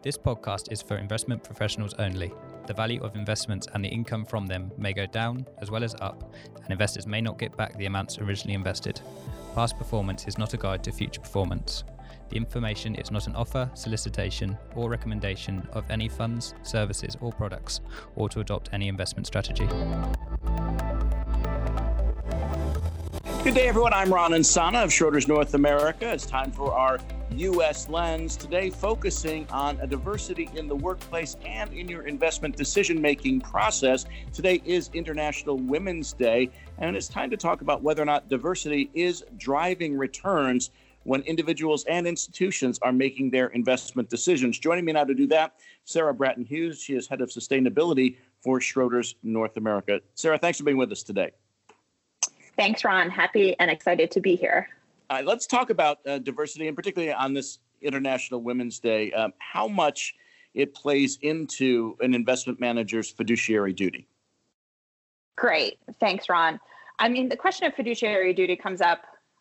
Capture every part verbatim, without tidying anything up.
This podcast is for investment professionals only. The value of investments and the income from them may go down as well as up, and investors may not get back the amounts originally invested. Past performance is not a guide to future performance. The information is not an offer, solicitation, or recommendation of any funds, services, or products, or to adopt any investment strategy. Good day, everyone. I'm Ron Insana of Schroders North America. It's time for our U S Lens. Today, focusing on a diversity in the workplace and in your investment decision-making process. Today is International Women's Day, and it's time to talk about whether or not diversity is driving returns when individuals and institutions are making their investment decisions. Joining me now to do that, Sarah Bratton Hughes. She is Head of Sustainability for Schroders North America. Sarah, thanks for being with us today. Thanks, Ron. Happy and excited to be here. Uh, let's talk about uh, diversity, and particularly on this International Women's Day, um, how much it plays into an investment manager's fiduciary duty. Great. Thanks, Ron. I mean, the question of fiduciary duty comes up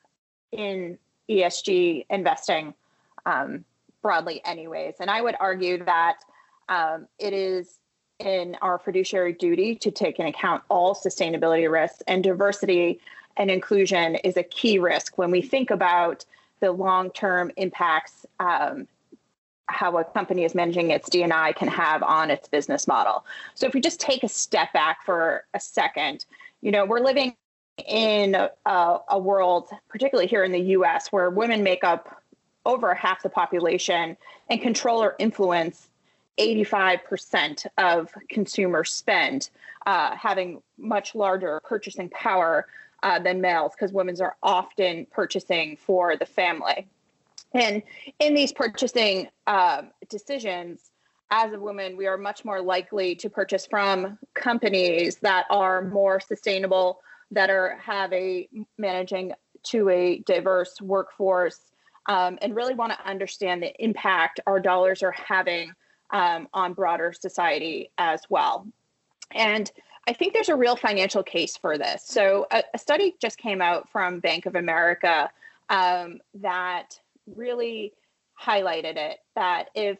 in E S G investing um, broadly anyways. And I would argue that um, it is in our fiduciary duty to take into account all sustainability risks, and diversity and inclusion is a key risk when we think about the long-term impacts um, how a company is managing its D and I can have on its business model. So if we just take a step back for a second, you know, we're living in a, a world, particularly here in the U S, where women make up over half the population and control or influence eighty-five percent of consumer spend, uh, having much larger purchasing power uh, than males, because women are often purchasing for the family. And in these purchasing uh, decisions, as a woman, we are much more likely to purchase from companies that are more sustainable, that are have a managing to a diverse workforce, um, and really want to understand the impact our dollars are having Um, on broader society as well. And I think there's a real financial case for this. So a, a study just came out from Bank of America um, that really highlighted it, that if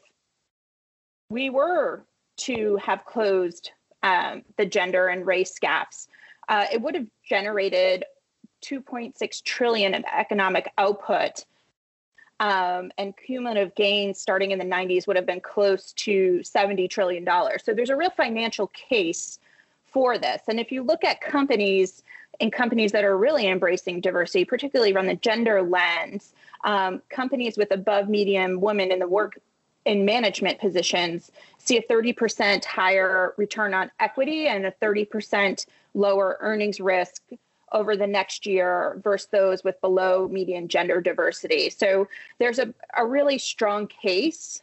we were to have closed um, the gender and race gaps, uh, it would have generated two point six trillion dollars of economic output. Um, and cumulative gains starting in the nineties would have been close to seventy trillion dollars. So there's a real financial case for this. And if you look at companies and companies that are really embracing diversity, particularly around the gender lens, um, companies with above median women in the work in management positions see a thirty percent higher return on equity and a thirty percent lower earnings risk over the next year versus those with below median gender diversity. So there's a, a really strong case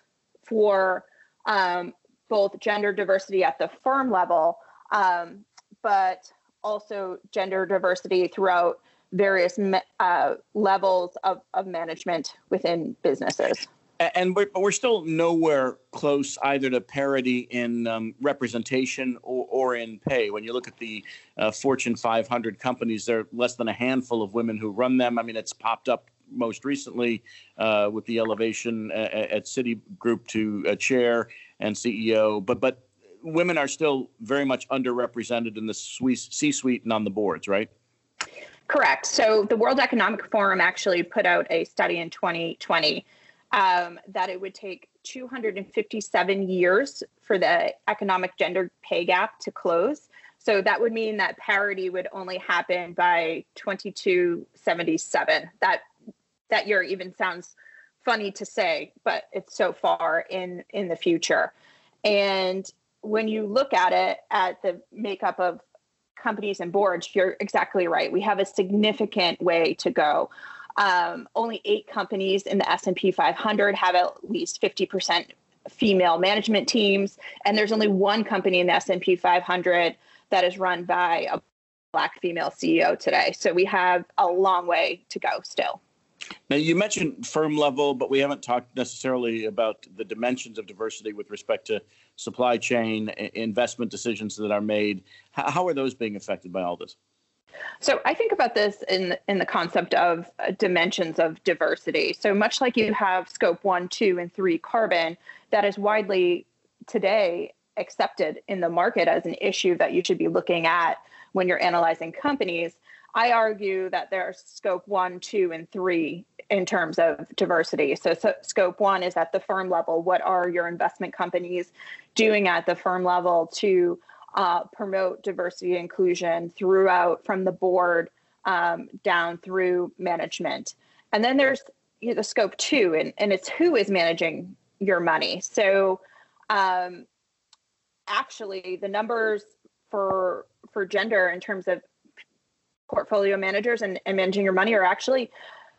for um, both gender diversity at the firm level, um, but also gender diversity throughout various me- uh, levels of, of management within businesses. And we're, we're still nowhere close either to parity in um, representation or, or in pay. When you look at the uh, Fortune five hundred companies, there are less than a handful of women who run them. I mean, it's popped up most recently uh, with the elevation at, at Citigroup to uh, chair and C E O. But but women are still very much underrepresented in the C-suite and on the boards, right? Correct. So the World Economic Forum actually put out a study in twenty twenty Um, that it would take two hundred fifty-seven years for the economic gender pay gap to close. So that would mean that parity would only happen by twenty-two seventy-seven. That that year even sounds funny to say, but it's so far in, in the future. And when you look at it at the makeup of companies and boards, you're exactly right. We have a significant way to go. Um, only eight companies in the S and P five hundred have at least fifty percent female management teams. And there's only one company in the S and P five hundred that is run by a Black female C E O today. So we have a long way to go still. Now, you mentioned firm level, but we haven't talked necessarily about the dimensions of diversity with respect to supply chain, investment decisions that are made. How are those being affected by all this? So I think about this in in the concept of uh, dimensions of diversity. So much like you have scope one, two, and three carbon, that is widely today accepted in the market as an issue that you should be looking at when you're analyzing companies. I argue that there's scope one, two, and three in terms of diversity. So, so scope one is at the firm level. What are your investment companies doing at the firm level to uh, promote diversity and inclusion throughout, from the board um, down through management? And then there's you know, the scope two, and, and it's who is managing your money. So um, actually, the numbers for for gender in terms of portfolio managers and, and managing your money are actually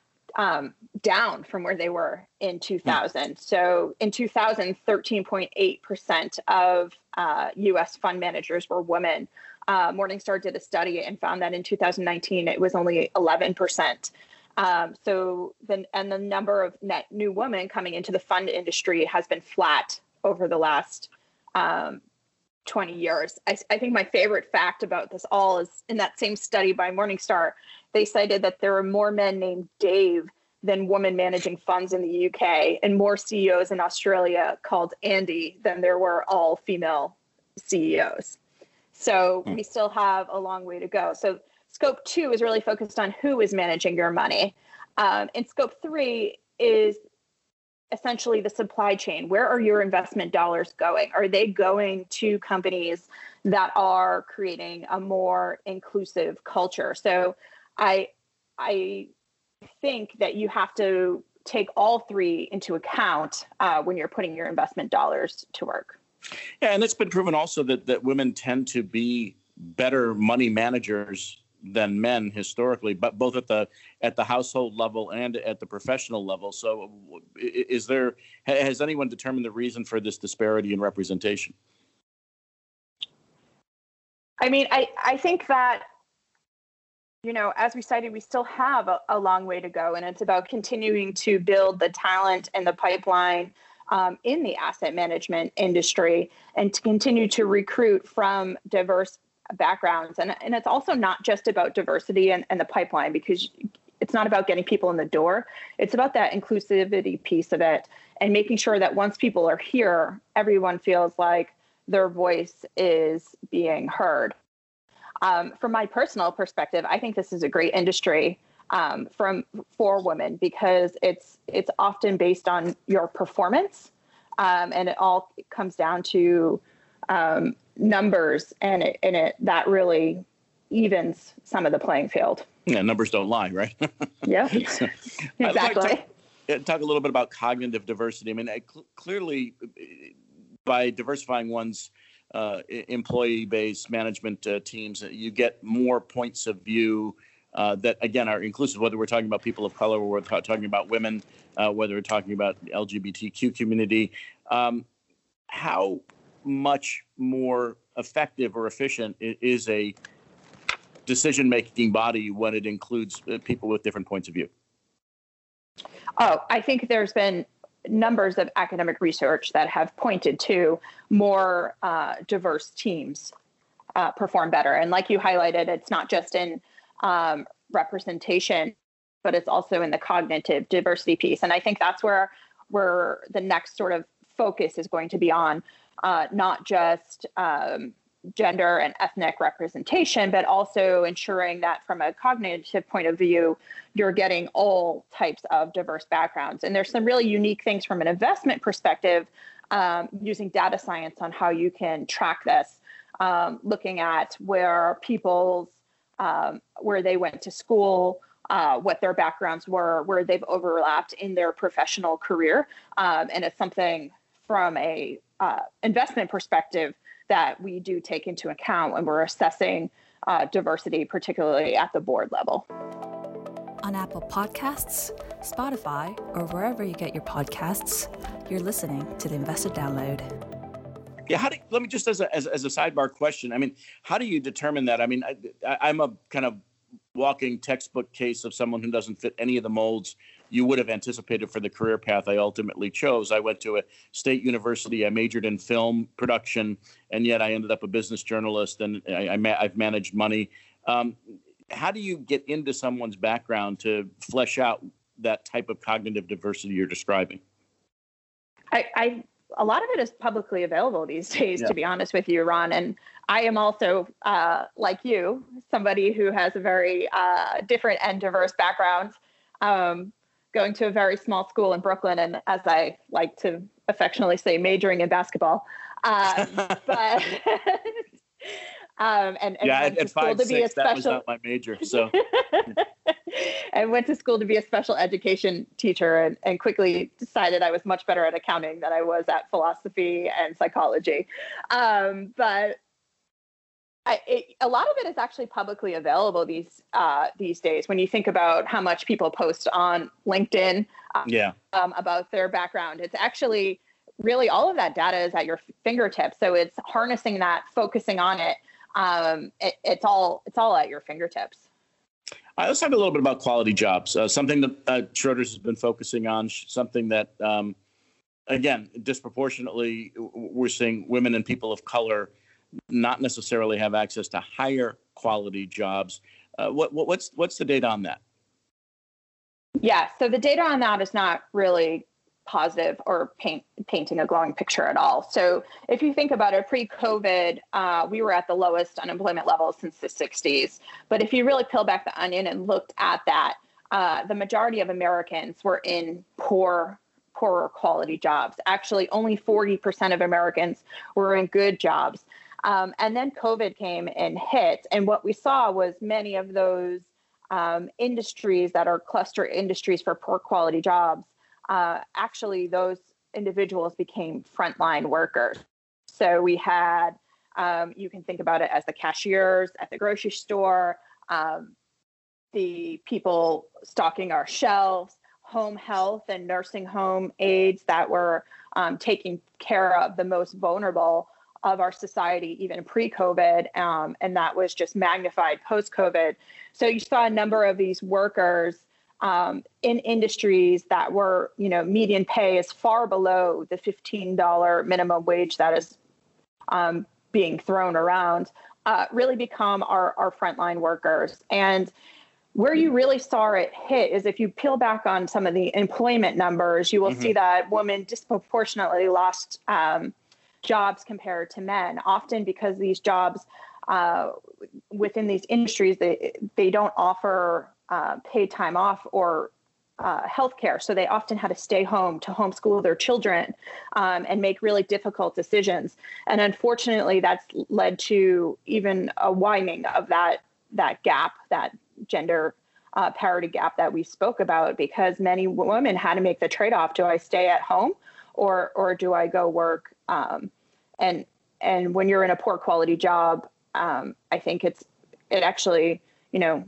um, down from where they were in two thousand. So in two thousand, thirteen point eight percent of uh, U S fund managers were women. Uh, Morningstar did a study and found that in two thousand nineteen, it was only eleven percent. Um, so then, and the number of net new women coming into the fund industry has been flat over the last um, twenty years. I, I think my favorite fact about this all is in that same study by Morningstar, they cited that there are more men named Dave than women managing funds in the U K, and more C E Os in Australia called Andy than there were all female C E Os. So mm. we still have a long way to go. So scope two is really focused on who is managing your money. Um, and scope three is essentially the supply chain. Where are your investment dollars going? Are they going to companies that are creating a more inclusive culture? So I, I think that you have to take all three into account uh, when you're putting your investment dollars to work. Yeah, and it's been proven also that, that women tend to be better money managers than men historically, but both at the at the household level and at the professional level. So is there, has anyone determined the reason for this disparity in representation? I mean, I, I think that, you know, as we cited, we still have a, a long way to go, and it's about continuing to build the talent and the pipeline um, in the asset management industry, and to continue to recruit from diverse backgrounds. And, and it's also not just about diversity and, and the pipeline, because it's not about getting people in the door. It's about that inclusivity piece of it, and making sure that once people are here, everyone feels like their voice is being heard. Um, from my personal perspective, I think this is a great industry um, from for women, because it's it's often based on your performance, um, and it all comes down to um, numbers, and it, and it that really evens some of the playing field. Yeah, numbers don't lie, right? Yeah, exactly. Talk, talk a little bit about cognitive diversity. I mean, I cl- clearly, by diversifying one's uh, employee base, management uh, teams, you get more points of view uh, that, again, are inclusive, whether we're talking about people of color or we're talking about women, uh, whether we're talking about the L G B T Q community. Um, how much more effective or efficient is a decision-making body when it includes people with different points of view? Oh, I think there's been numbers of academic research that have pointed to more uh, diverse teams uh, perform better. And like you highlighted, it's not just in um, representation, but it's also in the cognitive diversity piece. And I think that's where where the next sort of focus is going to be on, uh, not just um, gender and ethnic representation, but also ensuring that from a cognitive point of view, you're getting all types of diverse backgrounds. And there's some really unique things from an investment perspective, um, using data science on how you can track this, um, looking at where people's, um, where they went to school, uh, what their backgrounds were, where they've overlapped in their professional career. Um, and it's something from a uh, investment perspective that we do take into account when we're assessing uh, diversity, particularly at the board level. On Apple Podcasts, Spotify, or wherever you get your podcasts, you're listening to the Investor Download. Yeah, how do you, let me just as a, as, as a sidebar question, I mean, how do you determine that? I mean, I, I'm a kind of walking textbook case of someone who doesn't fit any of the molds you would have anticipated for the career path I ultimately chose. I went to a state university. I majored in film production, and yet I ended up a business journalist, and I, I ma- I've managed money. Um, how do you get into someone's background to flesh out that type of cognitive diversity you're describing? I, I a lot of it is publicly available these days, yeah. to be honest with you, Ron. And I am also, uh, like you, somebody who has a very uh, different and diverse background, um, going to a very small school in Brooklyn, and as I like to affectionately say, majoring in basketball. Um, but um, and, and yeah, went at, to at five to be six, a special... that was not my major. So I went to school to be a special education teacher, and, and quickly decided I was much better at accounting than I was at philosophy and psychology. Um, but I, it, a lot of it is actually publicly available these uh, these days. When you think about how much people post on LinkedIn um, yeah. um, about their background, it's actually really all of that data is at your fingertips. So it's harnessing that, focusing on it. Um, it it's all it's all at your fingertips. All right, let's talk a little bit about quality jobs. Uh, something that uh, Schroders has been focusing on. Something that, um, again, disproportionately, we're seeing women and people of color not necessarily have access to higher quality jobs. Uh, what, what what's what's the data on that? Yeah, so the data on that is not really positive or paint, painting a glowing picture at all. So if you think about it, pre-COVID, uh, we were at the lowest unemployment level since the sixties. But if you really peel back the onion and looked at that, uh, the majority of Americans were in poor, poorer quality jobs. Actually, only forty percent of Americans were in good jobs. Um, and then COVID came and hit. And what we saw was many of those um, industries that are cluster industries for poor quality jobs, Uh, actually, those individuals became frontline workers. So we had, um, you can think about it as the cashiers at the grocery store, um, the people stocking our shelves, home health and nursing home aides that were um, taking care of the most vulnerable of our society, even pre-COVID, um, and that was just magnified post-COVID. So you saw a number of these workers Um, in industries that were, you know, median pay is far below the fifteen dollars minimum wage that is um, being thrown around, uh, really become our, our frontline workers. And where you really saw it hit is if you peel back on some of the employment numbers, you will mm-hmm. see that women disproportionately lost um, jobs compared to men, often because these jobs uh, within these industries, they, they don't offer Uh, paid time off or uh, healthcare. So they often had to stay home to homeschool their children um, and make really difficult decisions. And unfortunately, that's led to even a widening of that that gap, that gender uh, parity gap that we spoke about, because many women had to make the trade-off. Do I stay at home or or do I go work? Um, and and when you're in a poor quality job, um, I think it's it actually, you know,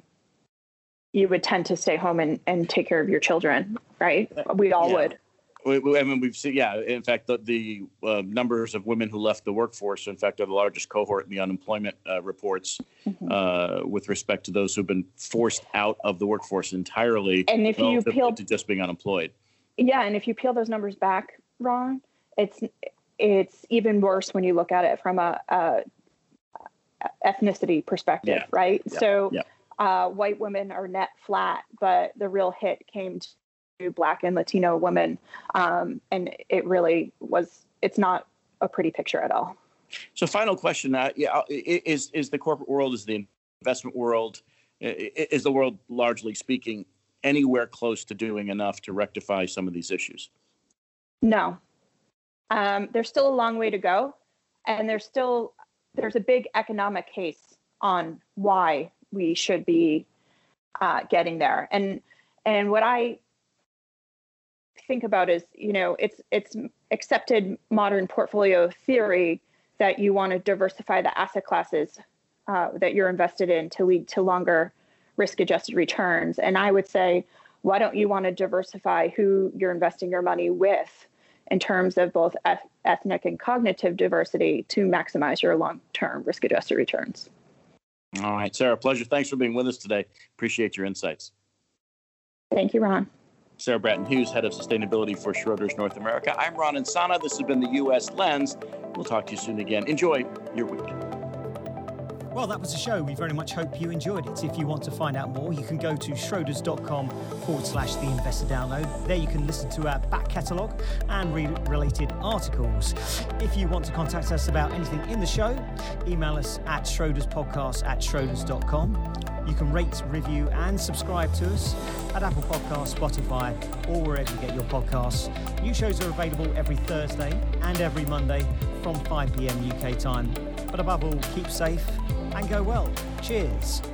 you would tend to stay home and, and take care of your children, right? We all yeah. would. We, we, I mean, we've seen, yeah, in fact, the, the uh, numbers of women who left the workforce, in fact, are the largest cohort in the unemployment uh, reports mm-hmm. uh, with respect to those who've been forced out of the workforce entirely. And if you peel to just being unemployed. Yeah, and if you peel those numbers back, Ron, it's it's even worse when you look at it from a, a ethnicity perspective, yeah. right? Yeah. So. Yeah. Uh, white women are net flat, but the real hit came to Black and Latino women. Um, and it really was, it's not a pretty picture at all. So final question, uh, yeah, is, is the corporate world, is the investment world, is the world largely speaking anywhere close to doing enough to rectify some of these issues? No. Um, there's still a long way to go. And there's still, there's a big economic case on why we should be uh, getting there. And and what I think about is, you know, it's it's accepted modern portfolio theory that you want to diversify the asset classes uh, that you're invested in to lead to longer risk-adjusted returns. And I would say, why don't you want to diversify who you're investing your money with in terms of both eth- ethnic and cognitive diversity to maximize your long-term risk-adjusted returns? All right, Sarah, pleasure. Thanks for being with us today. Appreciate your insights. Thank you, Ron. Sarah Bratton-Hughes, Head of Sustainability for Schroders North America. I'm Ron Insana. This has been the U S Lens. We'll talk to you soon again. Enjoy your week. Well, that was the show. We very much hope you enjoyed it. If you want to find out more, you can go to schroders.com forward slash the investor download. There you can listen to our back catalogue and read related articles. If you want to contact us about anything in the show, email us at schroderspodcast at schroders dot com. You can rate, review and subscribe to us at Apple Podcasts, Spotify or wherever you get your podcasts. New shows are available every Thursday and every Monday from five p.m. U K time. But above all, keep safe and go well. Cheers.